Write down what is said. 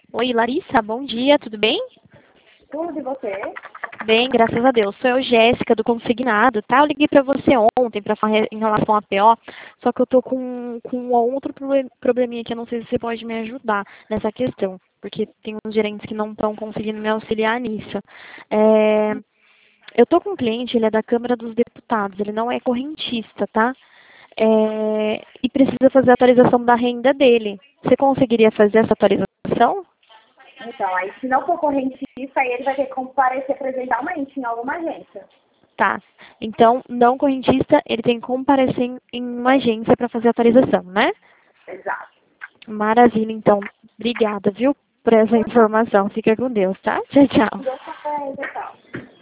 Oi, Larissa, bom dia, tudo bem? Tudo e você? Bem, graças a Deus. Sou eu, Jéssica, do Consignado, tá? Eu liguei pra você ontem pra falar em relação à PO, só que eu tô com um outro probleminha que eu não sei se você pode me ajudar nessa questão, porque tem uns gerentes que não estão conseguindo me auxiliar nisso. É, eu tô com um cliente, ele é da Câmara dos Deputados, ele não é correntista, tá? E precisa fazer a atualização da renda dele. Você conseguiria fazer essa atualização? Então, aí se não for correntista, aí ele vai ter que comparecer presencialmente em alguma agência. Tá. Então, não correntista, ele tem que comparecer em uma agência para fazer a atualização, né? Exato. Maravilha, então. Obrigada, viu, por essa informação. Fica com Deus, tá? Tchau, tchau. Deu café e tal.